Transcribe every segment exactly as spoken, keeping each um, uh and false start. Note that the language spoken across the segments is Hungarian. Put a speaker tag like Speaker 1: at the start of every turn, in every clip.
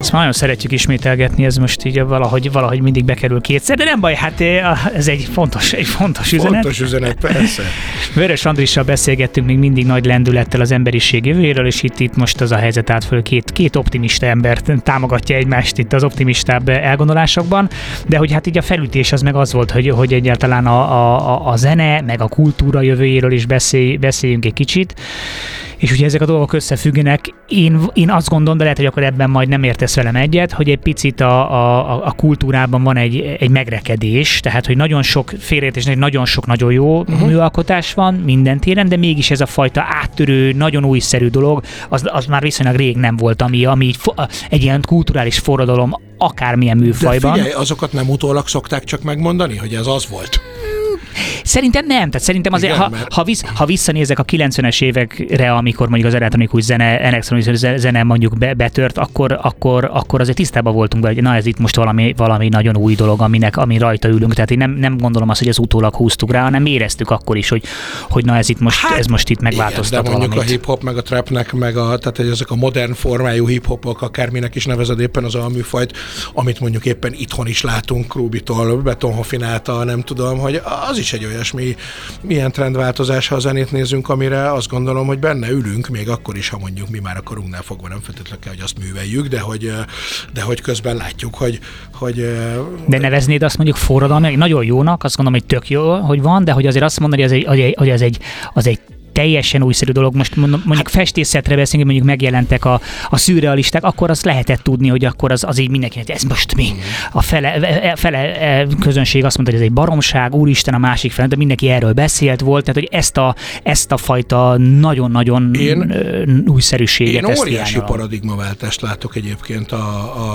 Speaker 1: Ezt már nagyon szeretjük ismételgetni, ez most így valahogy, valahogy mindig bekerül kétszer, de nem baj, hát ez egy fontos, egy fontos üzenet.
Speaker 2: Fontos üzenet, persze.
Speaker 1: Vörös Andrissal beszélgettünk még mindig nagy lendülettel az emberiség jövőjéről, és itt, itt most az a helyzet állt föl, két, két optimista ember támogatja egymást itt az optimistább elgondolásokban, de hogy hát így a felütés az meg az volt, hogy, hogy egyáltalán a, a, a zene, meg a kultúra jövőjéről is beszélj, beszéljünk egy kicsit. És ugye ezek a dolgok összefüggenek. Én, én azt gondolom, de lehet, hogy akkor ebben majd nem értesz velem egyet, hogy egy picit a, a, a kultúrában van egy, egy megrekedés, tehát hogy nagyon sok félreértés, nagyon sok nagyon jó uh-huh. műalkotás van minden téren, de mégis ez a fajta áttörő, nagyon újszerű dolog, az, az már viszonylag rég nem volt, ami, ami így, egy ilyen kulturális forradalom akármilyen műfajban.
Speaker 2: De figyelj, azokat nem utólag szokták csak megmondani, hogy ez az volt?
Speaker 1: Szerintem nem, tehát szerintem azért, igen, ha, mert... ha, visz, ha visszanézek a kilencvenes évekre, amikor mondjuk az elektronikus zene, elektronikus zene mondjuk be, betört, akkor, akkor, akkor azért tisztában voltunk be, hogy na ez itt most valami, valami nagyon új dolog, aminek, ami rajta ülünk, tehát én nem, nem gondolom azt, hogy ez utólag húztuk rá, hanem éreztük akkor is, hogy, hogy na ez itt most, hát, ez most itt megváltoztat
Speaker 2: igen, de mondjuk
Speaker 1: valamit.
Speaker 2: a hip-hop, meg a trapnek, meg a, tehát ezek a modern formájú hip-hopok, akárminek is nevezed éppen az a műfajt, amit mondjuk éppen itthon is látunk, Rubitól, Betonhoffin által, nem tudom, hogy az is egy olyasmi, milyen trendváltozás, ha a zenét nézünk, amire azt gondolom, hogy benne ülünk, még akkor is, ha mondjuk mi már a korunknál fogva nem feltétlenül kell, hogy azt műveljük, de hogy, de hogy közben látjuk, hogy, hogy...
Speaker 1: De neveznéd azt mondjuk forradalmi, nagyon jónak, azt gondolom, hogy tök jó, hogy van, de hogy azért azt mondani, hogy az egy, hogy az egy, az egy teljesen újszerű dolog. Most mondjuk hát, festészetre beszélünk, mondjuk megjelentek a, a szürrealisták, akkor azt lehetett tudni, hogy akkor az, az így mindenkinek, ez most mi? A fele, fele közönség azt mondta, hogy ez egy baromság, úristen, a másik fele, de mindenki erről beszélt volt, tehát hogy ezt a, ezt a fajta nagyon-nagyon én, újszerűséget.
Speaker 2: Én óriási paradigmaváltást látok egyébként a,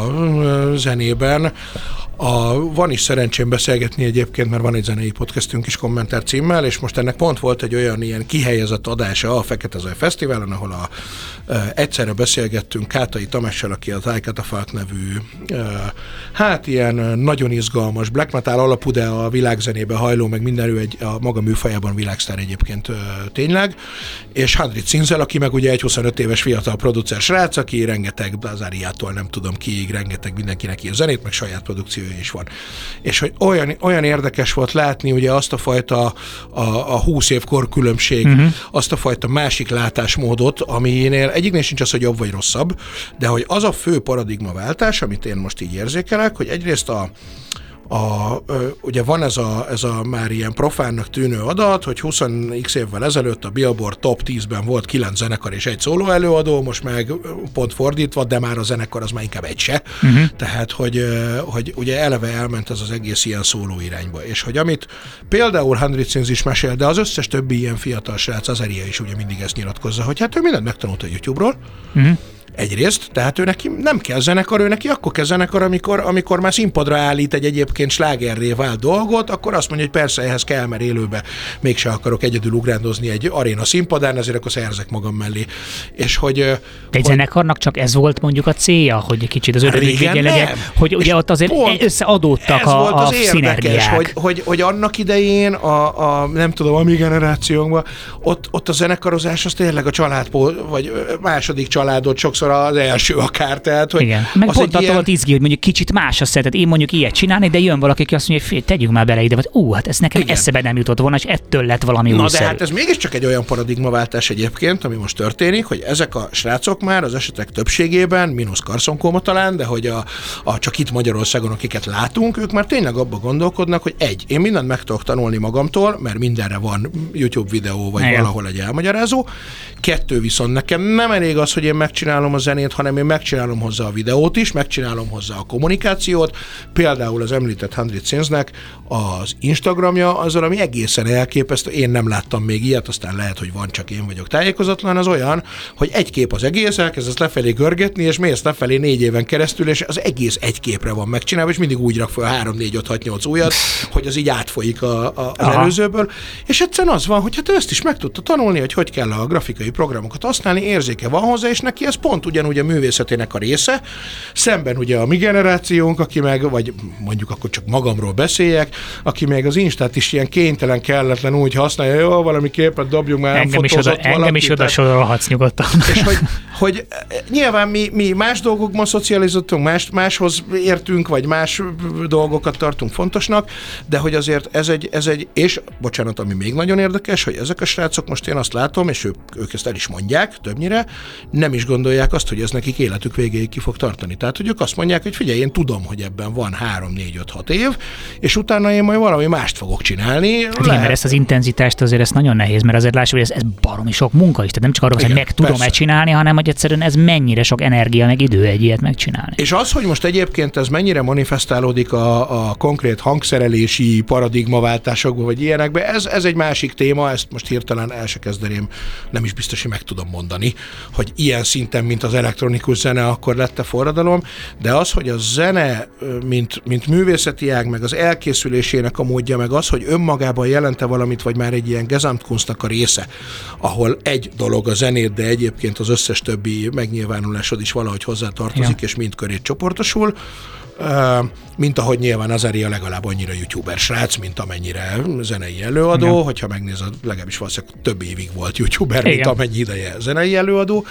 Speaker 2: a zenében. A, van is szerencsém beszélgetni egyébként, mert van egy zenei podcastünk is Kommentár címmel, és most ennek pont volt egy olyan ilyen kihelyezett adása a Fekete Zaj Fesztiválon, ahol a, e, egyszerre beszélgettünk Kátai Tamással, aki a Ty Catafalque nevű e, hát ilyen nagyon izgalmas black metal alapú, de a világzenébe hajló, meg minden ő egy a maga műfajában világsztár egyébként e, tényleg, és Handrit Cinzel, aki meg ugye egy huszonöt éves fiatal producer srác, aki rengeteg Dazáriától nem tudom kiig, rengeteg mindenkinek ír zenét, meg saját produkció is van. És hogy olyan, olyan érdekes volt látni ugye azt a fajta a, a húsz év korkülönbség, uh-huh. azt a fajta másik látásmódot, aminél egyiknél sincs az, hogy jobb vagy rosszabb, de hogy az a fő paradigmaváltás, amit én most így érzékelek, hogy egyrészt a A, ugye van ez a, ez a már ilyen profánnak tűnő adat, hogy húsz x évvel ezelőtt a Billboard top tízben volt kilenc zenekar és egy szóló előadó, most meg pont fordítva, de már a zenekar az már inkább egy se. Uh-huh. Tehát, hogy, hogy ugye eleve elment ez az egész ilyen szóló irányba. És hogy amit például Handrit Cinz is mesél, de az összes többi ilyen fiatal srác, Azaria is ugye mindig ezt nyilatkozza, hogy hát ő mindent megtanult a YouTube-ról, uh-huh. Egyrészt, tehát ő neki nem kell zenekar, ő neki akkor kell zenekar, amikor, amikor már színpadra állít egy egyébként slágerré vált dolgot, akkor azt mondja, hogy persze ehhez kell, mert élőbe mégse akarok egyedül ugrándozni egy aréna színpadán, ezért akkor szerzek magam mellé. És hogy... Egy
Speaker 1: hogy, zenekarnak csak ez volt mondjuk a célja, hogy egy kicsit az ördögügye legyen, hogy ugye ott azért összeadódtak a,
Speaker 2: volt az
Speaker 1: a szinergiák.
Speaker 2: Hogy, hogy, hogy annak idején a, a nem tudom, a mi generációnkban, ott, ott a zenekarozás az tényleg a családból, vagy második családot sokszor az első akár, tehát, hogy...
Speaker 1: Igen, meg pont attól ilyen... volt izgi, hogy mondjuk kicsit más a szeretet. Én mondjuk ilyet csinálni, de jön valaki, aki azt mondja, hogy tegyük már bele ide, vagy ú, hát ez nekem igen. eszebe nem jutott volna, és ettől lett valami
Speaker 2: Na
Speaker 1: újszerű.
Speaker 2: de hát ez mégiscsak egy olyan paradigmaváltás egyébként, ami most történik, hogy ezek a srácok már az esetek többségében, mínusz Carson Koma talán, de hogy a, a csak itt Magyarországon, akiket látunk, ők már tényleg abba gondolkodnak, hogy egy, én mindent meg tudok tanulni magamtól, mert mindenre van YouTube videó, vagy igen. valahol egy elmagyarázó. Kettő, viszont nekem nem elég az, hogy én megcsinálom a zenét, hanem én megcsinálom hozzá a videót is, megcsinálom hozzá a kommunikációt. Például az említett Handrit Cinznek az Instagramja azzal, ami egészen elképesztő. Én nem láttam még ilyet, aztán lehet, hogy van, csak én vagyok tájékozatlan. Az olyan, hogy egy kép az egész, elkezd ezt lefelé görgetni, és mész lefelé négy éven keresztül, és az egész egy képre van megcsinálva, és mindig úgy rak fel három, négy, öt, hat, nyolc újat, hogy az így átfolyik a, a, az Aha. előzőből. És egyszerűen az van, hogy hát ő ezt is meg tudta tanulni, hogy hogy kell a grafikai programokat használni, érzéke van hozzá, és neki ez pont pont ugyanúgy a művészetének a része, szemben ugye a mi generációnk, aki meg, vagy mondjuk akkor csak magamról beszéljek, aki meg az Instát is ilyen kénytelen, kelletlen úgy használja, jó, valami képet dobjunk, már nem
Speaker 1: engem
Speaker 2: fotózott
Speaker 1: is oda, engem is oda sorolhatsz nyugodtan.
Speaker 2: És hogy, hogy nyilván mi, mi más dolgokban szocializáltunk, más, máshoz értünk, vagy más dolgokat tartunk fontosnak, de hogy azért ez egy, ez egy, és bocsánat, ami még nagyon érdekes, hogy ezek a srácok, most én azt látom, és ők, ők ezt el is mondják többnyire, nem is gondolják azt, hogy ez nekik életük végéig ki fog tartani. Tehát, hogy ők azt mondják, hogy figyelj, én tudom, hogy ebben van három, négy, öt, hat év, és utána én majd valami mást fogok csinálni.
Speaker 1: Hát igen, mert ezt az intenzitást azért ez nagyon nehéz, mert azért lássuk, hogy ez, ez baromi sok munka is. Tehát nem csak arról, hogy meg tudom-e csinálni, hanem hogy egyszerűen ez mennyire sok energia, meg idő egy ilyet megcsinálni.
Speaker 2: És az, hogy most egyébként ez mennyire manifestálódik a, a konkrét hangszerelési paradigmaváltásokba, vagy ilyenekbe, ez, ez egy másik téma, ezt most hirtelen el se kezdeném, nem is biztos, hogy meg tudom mondani, hogy ilyen szinten, mint az elektronikus zene, akkor lett a forradalom, de az, hogy a zene, mint, mint művészeti ág, meg az elkészülésének a módja, meg az, hogy önmagában jelente valamit, vagy már egy ilyen Gesamtkunstnak a része, ahol egy dolog a zenét, de egyébként az összes többi megnyilvánulásod is valahogy hozzá tartozik, ja. és mind köré csoportosul, mint ahogy nyilván Azaria legalább annyira youtuber srác, mint amennyire zenei előadó, igen. hogyha megnézed, legalábbis valószínűleg több évig volt youtuber, igen. mint amennyi ideje zenei előadó,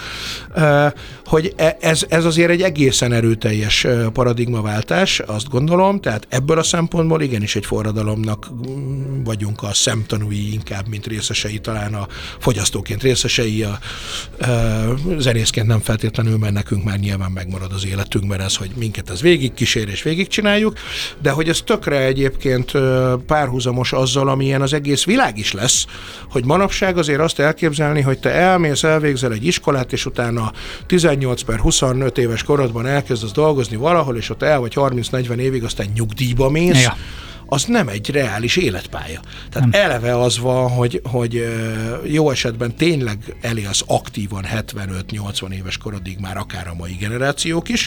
Speaker 2: hogy ez, ez azért egy egészen erőteljes paradigmaváltás, azt gondolom, tehát ebből a szempontból igenis egy forradalomnak vagyunk a szemtanúi inkább, mint részesei, talán a fogyasztóként részesei, a, a zenészként nem feltétlenül, mert nekünk már nyilván megmarad az életünkben ez, hogy minket ez végig kísér és végigcsináljuk, de hogy ez tökre egyébként párhuzamos azzal, amilyen az egész világ is lesz, hogy manapság azért azt elképzelni, hogy te elmész, elvégzel egy iskolát, és utána tizennyolc per huszonöt éves korodban elkezdesz dolgozni valahol, és ott el vagy harminc-negyven évig, aztán nyugdíjba mész, ja. az nem egy reális életpálya. Tehát nem. eleve az van, hogy, hogy jó esetben tényleg elélsz aktívan hetvenöt-nyolcvan éves korodig már akár a mai generációk is,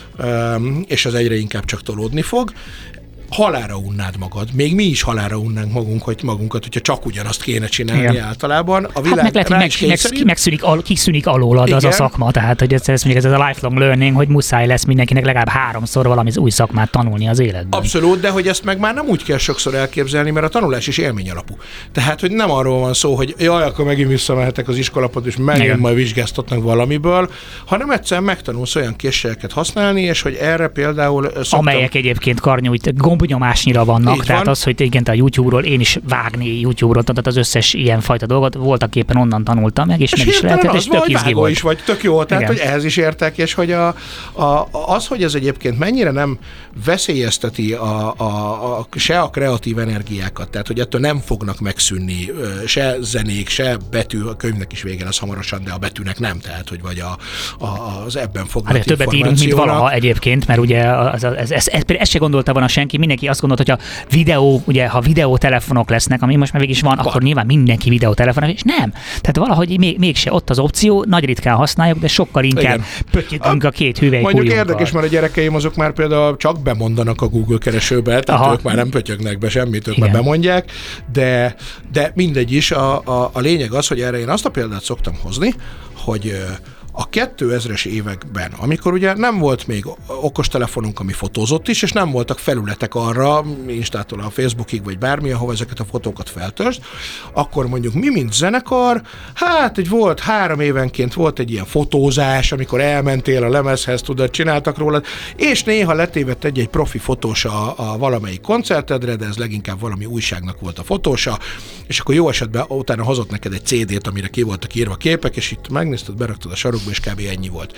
Speaker 2: és az egyre inkább csak tolódni fog. Halálra unnád magad. Még mi is halálra unnánk magunk, hogy magunkat, hogyha csak ugyanazt kéne csinálni igen. általában. A világ
Speaker 1: hát meg lehet, hogy meg, meg, megszűnik, al, kiszűnik alólad igen. az a szakma, tehát hogy ez, ez, ez a lifelong learning, hogy muszáj lesz mindenkinek legalább háromszor valami új szakmát tanulni az életben.
Speaker 2: Abszolút, de hogy ezt meg már nem úgy kell sokszor elképzelni, mert a tanulás is élmény alapú. Tehát, hogy nem arról van szó, hogy jaj, akkor megint visszamehetek az iskolapadba, és megint igen. majd vizsgáztatnak valamiből, hanem egyszerűen megtanulsz olyan készségeket használni, és hogy erre például szoktam...
Speaker 1: Amelyek egyébként karnyújt, gombnyomásnyira vannak, így tehát van. Az, hogy igen, a YouTube-ról én is vágni YouTube-ról, tehát az összes ilyen fajta dolgot voltak éppen onnan tanultam meg, és, és meg is lehetett, és tök izgi volt.
Speaker 2: Is vagy, tök jó, tehát igen. hogy ehhez is értek, és hogy a, a, az, hogy ez egyébként mennyire nem veszélyezteti a, a, a, se a kreatív energiákat, tehát hogy ettől nem fognak megszűnni se zenék, se betű, a könyvnek is vége lesz hamarosan, de a betűnek nem, tehát hogy vagy a, a, az ebben foglalt hát,
Speaker 1: többet írunk, mint valaha egyébként, mert ugye ez, ez, ez, ez, ez, ez se gondolta volna senki, mindenki azt gondolta, hogy a videó, ugye, ha videótelefonok lesznek, ami most már végig is van, van, akkor nyilván mindenki videótelefonál, és nem. Tehát valahogy még, mégse ott az opció, nagy ritkán használjuk, de sokkal inkább pöttyögünk a, a két hüvelykujjunkkal.
Speaker 2: Mondjuk érdekes, mert a gyerekeim azok már például csak bemondanak a Google keresőbe, tehát aha. ők már nem pöttyögnek be semmit, ők igen. már bemondják, de, de mindegy is, a, a, a lényeg az, hogy erre én azt a példát szoktam hozni, hogy a kétezres években, amikor ugye nem volt még okostelefonunk, ami fotózott is, és nem voltak felületek arra, Instától a Facebookig, vagy bármi, ahova ezeket a fotókat feltöltsd, akkor mondjuk mi, mint zenekar, hát egy volt, három évenként volt egy ilyen fotózás, amikor elmentél a lemezhez, tudod, csináltak róla, és néha letévedt egy-egy profi fotós a, a valamelyik koncertedre, de ez leginkább valami újságnak volt a fotósa, és akkor jó esetben utána hozott neked egy cé dét, amire ki voltak írva képek, és itt megnézted, beraktad a sarokba, és kb. Ennyi volt.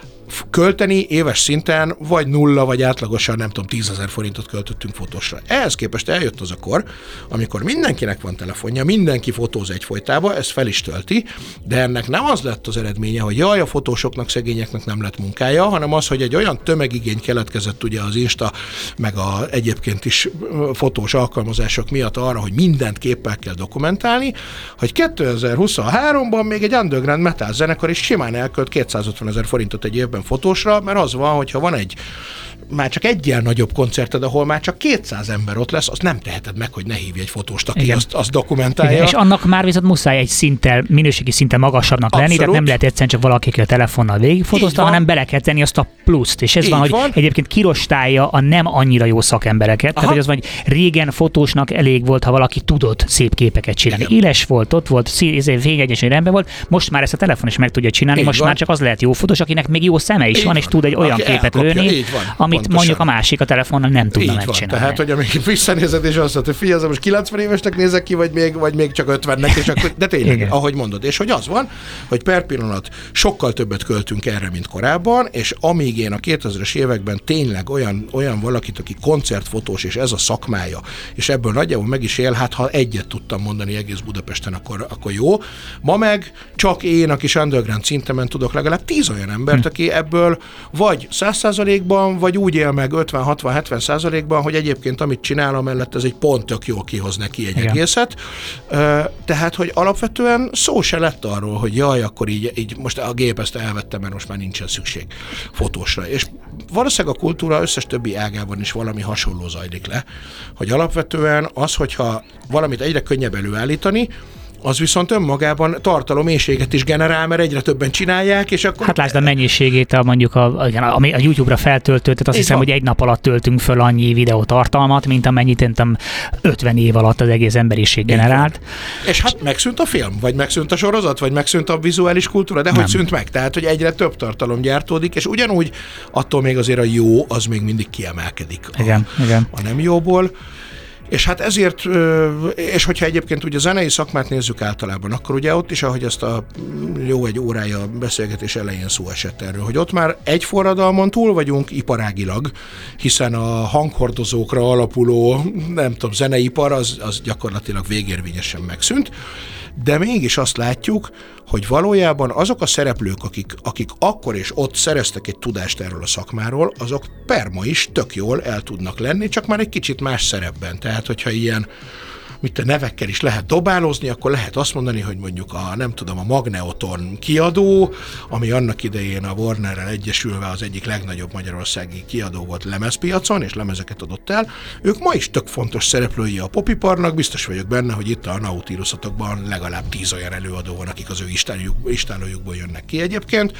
Speaker 2: Költeni éves szinten vagy nulla, vagy átlagosan nem tudom, tízezer forintot költöttünk fotósra. Ehhez képest eljött az a kor, amikor mindenkinek van telefonja, mindenki fotóz egyfolytában, ez fel is tölti, de ennek nem az lett az eredménye, hogy jaj, a fotósoknak, szegényeknek nem lett munkája, hanem az, hogy egy olyan tömegigény keletkezett ugye az Insta, meg a egyébként is fotós alkalmazások miatt arra, hogy mindent képpel kell dokumentálni, hogy kétezer-huszonháromban még egy underground metal zenekar is simán elkölt kétszázötvenezer forintot egy évben fotósra, mert az van, hogyha van egy már csak egyel nagyobb koncerted, ahol már csak kétszáz ember ott lesz, azt nem teheted meg, hogy ne hívj egy fotóst, aki azt, azt dokumentálja.
Speaker 1: Igen, és annak már viszont muszáj egy szinttel, minőségi szinten magasabbnak lenni, tehát nem lehet egyszerűen csak valaki, aki a telefonnal végigfotózta, hanem bele kell tenni azt a pluszt. És ez így van, hogy van. Egyébként kirostálja a nem annyira jó szakembereket. Aha. Tehát, hogy az vagy régen fotósnak elég volt, ha valaki tudott szép képeket csinálni. Igen. Éles volt, ott volt, fényegyenesen rendben volt. Most már ezt a telefon is meg tudja csinálni, így most van. Már csak az lehet jó fotós, akinek még jó szeme is van, van, és tud egy olyan aki képet elkapja, lőni, van, amit pontosan. Mondjuk a másik a telefonnal nem tudna így megcsinálni.
Speaker 2: Van. Tehát, hogy amíg visszanézed, és azt mondod, hogy figyelj, most kilencven évesnek nézek ki, vagy még, vagy még csak ötvennek, és akkor, de tényleg, igen. Ahogy mondod. És hogy az van, hogy per pillanat sokkal többet költünk erre, mint korábban, és amíg én a kétezres években tényleg olyan, olyan valakit, aki koncertfotós, és ez a szakmája, és ebből nagyjából meg is él, hát ha egyet tudtam mondani egész Budapesten, akkor, akkor jó. Ma meg csak én, aki underground szintemen tudok legalább tíz olyan embert, hm. aki ebből vagy száz százalékban, vagy úgy él meg ötven hatvan hetven százalékban, hogy egyébként amit csinál, amellett ez egy pont tök jól kihoz neki egy igen. egészet. Tehát, hogy alapvetően szó se lett arról, hogy jaj, akkor így, így most a gép ezt elvettem, mert most már nincsen szükség fotósra. És valószínűleg a kultúra összes többi ágában is valami hasonló zajlik le, hogy alapvetően az, hogyha valamit egyre könnyebb előállítani, az viszont önmagában tartalommélységet is generál, mert egyre többen csinálják, és akkor...
Speaker 1: Hát lásd a mennyiségét, a, mondjuk a, a, a YouTube-ra feltöltött, azt hiszem, van. Hogy egy nap alatt töltünk föl annyi videótartalmat, mint amennyit nem ötven év alatt az egész emberiség generált.
Speaker 2: És hát megszűnt a film, vagy megszűnt a sorozat, vagy megszűnt a vizuális kultúra, de nem. Hogy szűnt meg? Tehát, hogy egyre több tartalom gyártódik, és ugyanúgy attól még azért a jó, az még mindig kiemelkedik a,
Speaker 1: igen, igen.
Speaker 2: a nem jóból. És hát ezért, és hogyha egyébként ugye a zenei szakmát nézzük általában, akkor ugye ott is, ahogy ezt a jó egy órája beszélgetés elején szó esett erről, hogy ott már egy forradalmon túl vagyunk iparágilag, hiszen a hanghordozókra alapuló, nem tudom, zeneipar az, az gyakorlatilag végérvényesen megszűnt, de mégis azt látjuk, hogy valójában azok a szereplők, akik, akik akkor és ott szereztek egy tudást erről a szakmáról, azok perma is tök jól el tudnak lenni, csak már egy kicsit más szerepben. Tehát, hogyha ilyen mit a nevekkel is lehet dobálózni, akkor lehet azt mondani, hogy mondjuk a, nem tudom, a Magneoton kiadó, ami annak idején a Warnerrel egyesülve az egyik legnagyobb magyarországi kiadó volt lemezpiacon, és lemezeket adott el, ők ma is tök fontos szereplői a popiparnak, biztos vagyok benne, hogy itt a Nautilusotokban legalább tíz olyan előadó van, akik az ő istállójukból jönnek ki egyébként,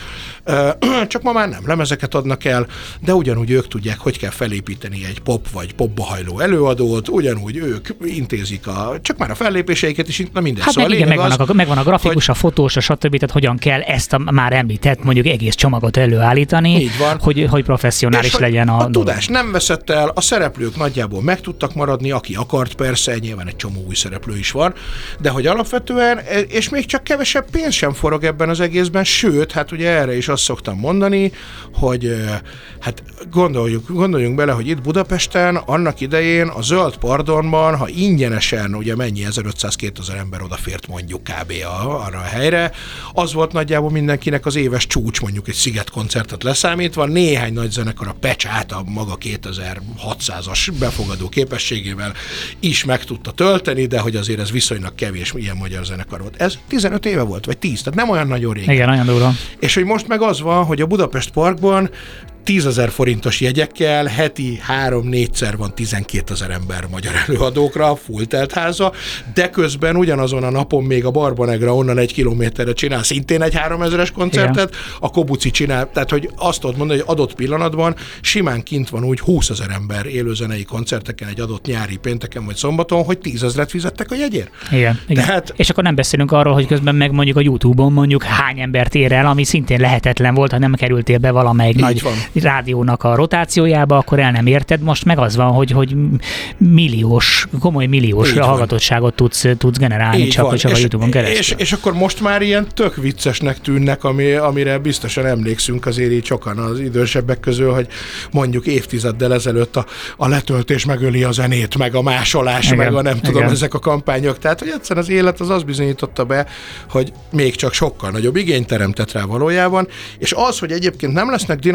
Speaker 2: csak ma már nem lemezeket adnak el, de ugyanúgy ők tudják, hogy kell felépíteni egy pop vagy popba hajló előadót, ugyanúgy ők intézik a, csak már a fellépéseiket is, na minden.
Speaker 1: Hát
Speaker 2: szóval
Speaker 1: meg igen, megvan
Speaker 2: az,
Speaker 1: a, megvan a grafikus, hogy, a fotós, a stb. Tehát hogyan kell ezt a már említett mondjuk egész csomagot előállítani, hogy, hogy professzionális és legyen a,
Speaker 2: a tudás nem veszett el, a szereplők nagyjából meg tudtak maradni, aki akart persze, nyilván egy csomó új szereplő is van, de hogy alapvetően, és még csak kevesebb pénz sem forog ebben az egészben, sőt, hát ugye erre is azt szoktam mondani, hogy hát gondoljuk, gondoljunk bele, hogy itt Budapesten annak idején a Zöld Pardonban, ha ingyenesen ugye mennyi ezerötszáz-kétezer ember odafért mondjuk kb. A, arra a helyre. Az volt nagyjából mindenkinek az éves csúcs, mondjuk egy Sziget koncertet leszámítva, néhány nagy zenekar a Pecsát a maga kétezer-hatszázas befogadó képességével is meg tudta tölteni, de hogy azért ez viszonylag kevés ilyen magyar zenekar volt. Ez tizenöt éve volt, vagy tíz, tehát nem olyan nagyon régen.
Speaker 1: Igen, nagyon durva.
Speaker 2: És hogy most meg az van, hogy a Budapest Parkban tízezer forintos jegyekkel heti három-négyszer van tizenkétezer ember magyar előadókra, full teltháza, de közben ugyanazon a napon még a Barbanegra onnan egy kilométerre csinál szintén egy háromezeres koncertet, igen. A Kobuci csinál, tehát hogy azt tudod mondani, hogy adott pillanatban simán kint van úgy húszezer ember élőzenei koncerteken egy adott nyári pénteken vagy szombaton, hogy tízezret fizettek a jegyért.
Speaker 1: Igen, igen. Tehát... És akkor nem beszélünk arról, hogy közben meg mondjuk a YouTube-on mondjuk hány embert ér el, ami szintén lehetetlen volt, ha nem kerültél be valamelyik így nagy van. Rádiónak a rotációjába, akkor el nem érted. Most meg az van, hogy, hogy milliós, komoly milliós hallgatottságot tudsz, tudsz generálni így csak, csak a YouTube-on keresztül.
Speaker 2: És, és akkor most már ilyen tök viccesnek tűnnek, ami, amire biztosan emlékszünk azért így sokan az idősebbek közül, hogy mondjuk évtizeddel ezelőtt a, a letöltés megöli a zenét, meg a másolás, igen, meg a nem tudom, igen. Ezek a kampányok. Tehát, hogy egyszerűen az élet az azt bizonyította be, hogy még csak sokkal nagyobb igényt teremtett rá valójában, és az, hogy egyébként nem lesznek dinoszaurusz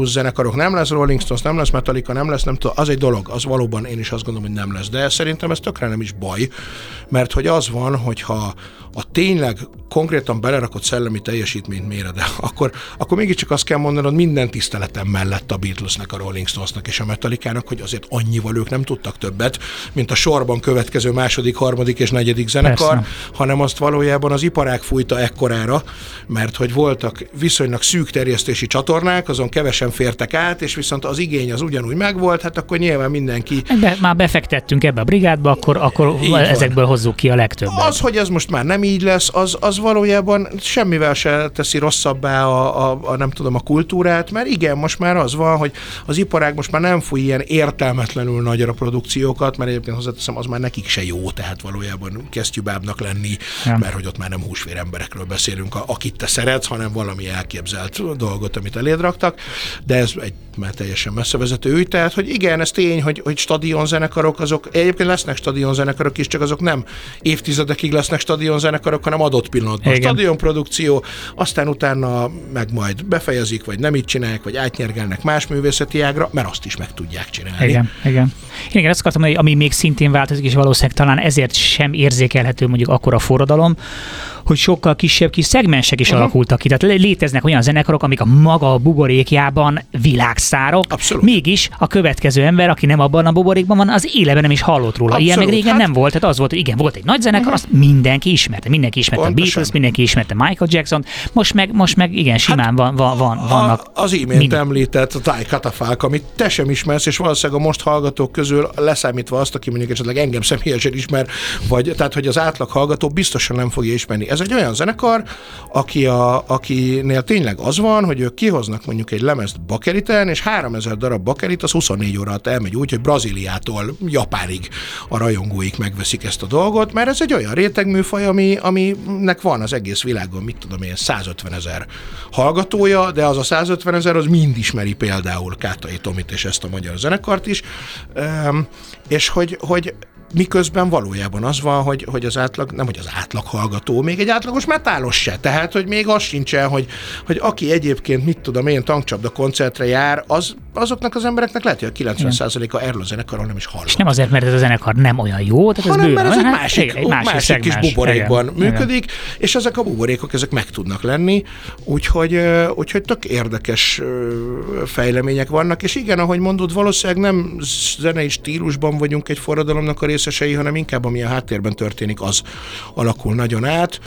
Speaker 2: blues zenekarok, nem lesz Rolling Stones, nem lesz Metallica, nem lesz, nem tudom, az egy dolog, az valóban én is azt gondolom, hogy nem lesz, de szerintem ez tökre nem is baj, mert hogy az van, hogyha a tényleg konkrétan belerakott szellemi teljesítményt méred, akkor, akkor mégiscsak azt kell mondanod minden tiszteletem mellett a Beatlesnek, a Rolling Stonesnak és a Metallicának, hogy azért annyival ők nem tudtak többet, mint a sorban következő második, harmadik és negyedik zenekar, persze, hanem azt valójában az iparág fújta ekkorára, mert hogy voltak viszonylag szűk terjesztési csatornák, azon kevesen fértek át, és viszont az igény az ugyanúgy megvolt, hát akkor nyilván mindenki...
Speaker 1: Be, már befektettünk ebbe a brigádba, akkor, akkor ezekből hozzuk ki a legtöbbet.
Speaker 2: Az, hogy ez most már nem így lesz, az, az valójában semmivel se teszi rosszabbá a, a, a nem tudom, a kultúrát, mert igen, most már az van, hogy az iparág most már nem fúj ilyen értelmetlenül nagyra produkciókat, mert egyébként hozzáteszem, az már nekik se jó, tehát valójában kesztyűbábnak lenni, ja. mert hogy ott már nem húsvér emberekről beszélünk, akit te szeretsz, hanem valami elképzelt dolgot, amit eléd raktak, de ez egy már teljesen messzevezető ügy, tehát, hogy igen, ez tény, hogy, hogy stadionzenekarok, azok egyébként lesznek stadionzenekarok is, csak azok nem évtizedekig lesznek stadionzenekarok, hanem adott pillanatban igen. stadionprodukció, aztán utána meg majd befejezik, vagy nem így csinálják, vagy átnyergelnek más művészeti ágra, mert azt is meg tudják csinálni.
Speaker 1: Igen, igen. Igen, azt akartam, hogy ami még szintén változik, és valószínűleg talán ezért sem érzékelhető mondjuk akkora forradalom, hogy sokkal kisebb kis szegmensek is uh-huh. alakultak ki. Tehát léteznek olyan zenekarok, amik a maga a buborékjában világszárok. Abszolút. Mégis a következő ember, aki nem abban a buborékban van, az éleben nem is hallott róla. Abszolút. Ilyen meg régen hát... nem volt. Tehát az volt, hogy igen, volt egy nagy zenekar, uh-huh. azt mindenki ismerte. Mindenki ismerte Pontosan. a Beatles, mindenki ismerte Michael Jackson. Most meg, most meg igen, simán hát van, van, van, vannak.
Speaker 2: A, az imént mind... említett a Ty Catafalque, amit te sem ismersz, és valószínűleg a most hallgatók közül leszámítva azt, aki mondjuk esetleg engem személyesen ismer, vagy tehát, hogy az átlag hallgató biztosan nem fogja ismerni. Ez egy olyan zenekar, aki a, akinél tényleg az van, hogy ők kihoznak mondjuk egy lemezt bakeliten, és háromezer darab bakelit az huszonnégy óra alatt elmegy úgy, hogy Brazíliától Japánig a rajongóik megveszik ezt a dolgot, mert ez egy olyan rétegműfaj, ami, aminek van az egész világon, mit tudom én, százötvenezer hallgatója, de az a százötvenezer az mind ismeri például Kátai Tomit és ezt a magyar zenekart is, Üm, és hogy, hogy miközben valójában az van, hogy, hogy az átlag, nem hogy az átlag hallgató, még egy átlagos metálos se. Tehát, hogy még az sincsen, hogy, hogy aki egyébként, mit tudom én, tankcsapda koncertre jár, az, azoknak az embereknek lehet, hogy a kilencven százaléka erről a zenekarról nem is hallott. És
Speaker 1: nem azért, mert ez a zenekar nem olyan jó, tehát ez
Speaker 2: hanem
Speaker 1: bőven,
Speaker 2: mert ez egy
Speaker 1: hát,
Speaker 2: másik,
Speaker 1: egy másik,
Speaker 2: másik kis buborékban igen, működik, igen. és ezek a buborékok, ezek meg tudnak lenni, úgyhogy, úgyhogy tök érdekes fejlemények vannak, és igen, ahogy mondod, valószínűleg nem zenei stílusban vagyunk egy forradalomnak a részesei, hanem inkább ami a háttérben történik, az alakul nagyon át.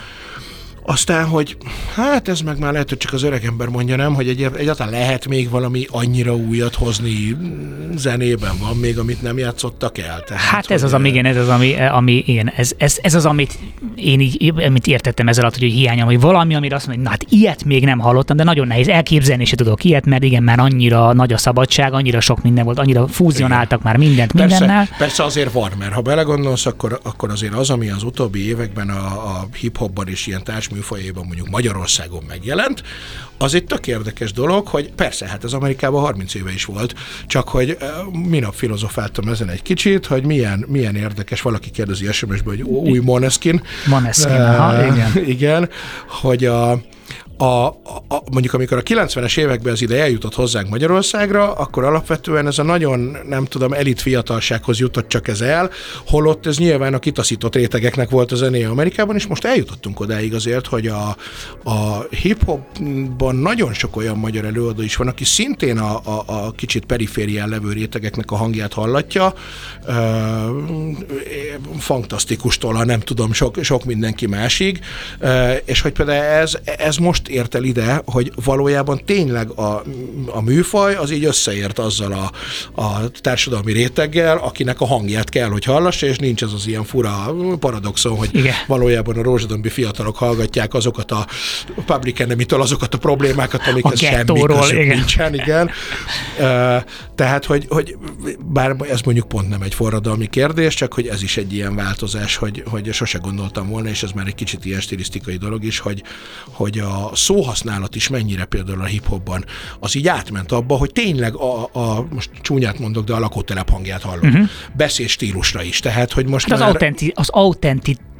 Speaker 2: Aztán, hogy hát ez meg már lehet, hogy csak az öreg ember mondja, nem, hogy egy, egyáltalán lehet még valami annyira újat hozni zenében, van még, amit nem játszottak el. Tehát,
Speaker 1: hát ez az, ami, igen, ez az, ami, ami igen, ez, ez, ez az, amit én így, amit értettem ezzel alatt, hogy hiányom, hogy valami, amire azt mondom, hogy na hát ilyet még nem hallottam, de nagyon nehéz elképzelni, se tudok ilyet, mert igen, már annyira nagy a szabadság, annyira sok minden volt, annyira fúzionáltak igen. már mindent
Speaker 2: persze,
Speaker 1: mindennel.
Speaker 2: Persze azért van, mert ha belegondolsz, akkor, akkor azért az, ami az utóbbi években a, a hip-hopban és ilyen társműfajában mondjuk Magyarországon megjelent, az egy tök érdekes dolog, hogy persze, hát az Amerikában harminc éve is volt, csak hogy minap filozofáltam ezen egy kicsit, hogy milyen, milyen érdekes, valaki kérdezi es em es-ből, hogy új Måneskin.
Speaker 1: Måneskin, aha, igen.
Speaker 2: Igen, hogy a A, a, mondjuk amikor a kilencvenes években ez ide eljutott hozzánk Magyarországra, akkor alapvetően ez a nagyon, nem tudom, elit fiatalsághoz jutott csak ez el, holott ez nyilván a kitaszított rétegeknek volt a zenéje Amerikában, és most eljutottunk odáig azért, hogy a, a hip-hopban nagyon sok olyan magyar előadó is van, aki szintén a, a, a kicsit periférián levő rétegeknek a hangját hallatja, uh, fantasztikustól, ha nem tudom, sok, sok mindenki másig, uh, és hogy például ez, ez most ért el ide, hogy valójában tényleg a, a műfaj az így összeért azzal a, a társadalmi réteggel, akinek a hangját kell, hogy hallassa, és nincs ez az ilyen fura paradoxon, hogy igen. valójában a rózsadombi fiatalok hallgatják azokat a Public Enemy-től azokat a problémákat, amikhez semmi közük igen. nincsen, igen. Uh, tehát, hogy, hogy bár ez mondjuk pont nem egy forradalmi kérdés, csak hogy ez is egy ilyen változás, hogy, hogy sose gondoltam volna, és ez már egy kicsit ilyen stilisztikai dolog is, hogy, hogy a szóhasználat is mennyire például a hip-hopban az így átment abba, hogy tényleg a, a most csúnyát mondok, de a lakótelep hangját hallom. Uh-huh. Beszéd stílusra is. Tehát, hogy most
Speaker 1: hát
Speaker 2: már...
Speaker 1: Az, autenti, az autenti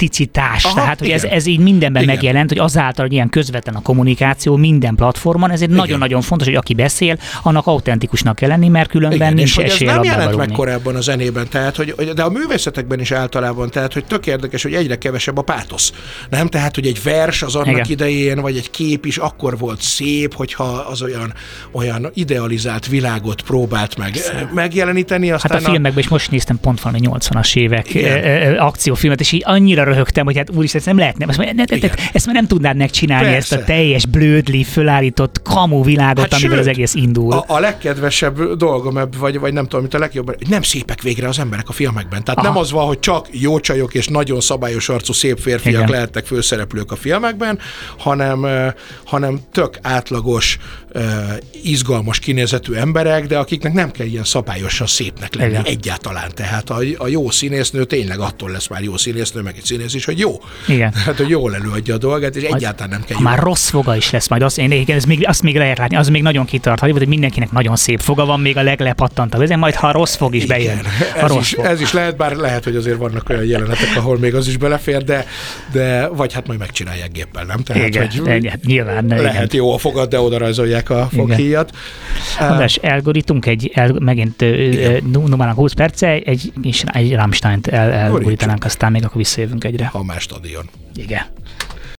Speaker 1: autenticitás,
Speaker 2: Aha,
Speaker 1: tehát hogy ez,
Speaker 2: igen.
Speaker 1: ez így mindenben
Speaker 2: Igen.
Speaker 1: megjelent, hogy azáltal, hogy ilyen közvetlen a kommunikáció minden platformon, ezért
Speaker 2: Igen.
Speaker 1: nagyon-nagyon fontos, hogy aki beszél, annak autentikusnak kell lenni, mert különben
Speaker 2: Igen,
Speaker 1: nincs
Speaker 2: és hogy ez
Speaker 1: esélye
Speaker 2: nem
Speaker 1: labdába
Speaker 2: jelent meg
Speaker 1: rúgni.
Speaker 2: korábban a zenében, tehát, hogy, hogy- de a művészetekben is általában, tehát, hogy tök érdekes, hogy egyre kevesebb a pátosz. Nem? Tehát, hogy egy vers az annak
Speaker 1: Igen.
Speaker 2: idején, vagy egy kép is akkor volt szép, hogyha az olyan, olyan idealizált világot próbált meg megjeleníteni, aztán
Speaker 1: Hát a filmekben is most néztem pont valami nyolcvanas évek ö, ö, akciófilmet, és így annyira röhögtem, hogy hát úristen, ezt nem lehetne, ezt, már- ne- ne-
Speaker 2: Igen.
Speaker 1: ezt már nem tudnád megcsinálni,
Speaker 2: Persze.
Speaker 1: ezt a teljes blödli, fölállított kamu világot,
Speaker 2: Hát
Speaker 1: amivel
Speaker 2: sőt,
Speaker 1: az egész indul.
Speaker 2: A, a legkedvesebb dolgom, ebb, vagy, vagy nem tudom, mint a legjobb, hogy nem szépek végre az emberek a filmekben. Tehát
Speaker 1: Aha.
Speaker 2: nem az van, hogy csak jó csajok és nagyon szabályos arcú szép férfiak
Speaker 1: Igen.
Speaker 2: lehetnek főszereplők a filmekben, hanem, eh, hanem tök átlagos, eh, izgalmas kinézetű emberek, de akiknek nem kell ilyen szabályosan szépnek lenni
Speaker 1: Igen.
Speaker 2: egyáltalán. Tehát a, a jó színésznő tényleg attól lesz már jó színésznő, meg egy színész is, hogy jó.
Speaker 1: Igen.
Speaker 2: Tehát, hogy jól előadja a dolgát, és egyáltalán nem kell
Speaker 1: Ha
Speaker 2: jó.
Speaker 1: már rossz foga is lesz majd, azt, én, igen, ez még, azt még lehet látni, az még nagyon kitart, hogy mindenkinek nagyon szép foga van, még a leglepattantabb. Ezen majd, ha a rossz fog is bejön. A
Speaker 2: Ez
Speaker 1: rossz
Speaker 2: is,
Speaker 1: fog.
Speaker 2: ez is lehet, bár lehet, hogy azért vannak olyan jelenetek, ahol még az is belefér, de, de vagy hát majd megcsinálják géppel, nem? Tehát,
Speaker 1: Igen,
Speaker 2: hogy
Speaker 1: igen, nyilván.
Speaker 2: lehet
Speaker 1: Igen.
Speaker 2: jó a fogad, de oda rajzolják a foghíjat.
Speaker 1: András, elgorítunk egy, el, megint numának húsz perce, egy, és egy Rammsteint el, elgorítanánk, aztán még akkor visszajövünk egyre.
Speaker 2: Ha más stadion.
Speaker 1: Igen.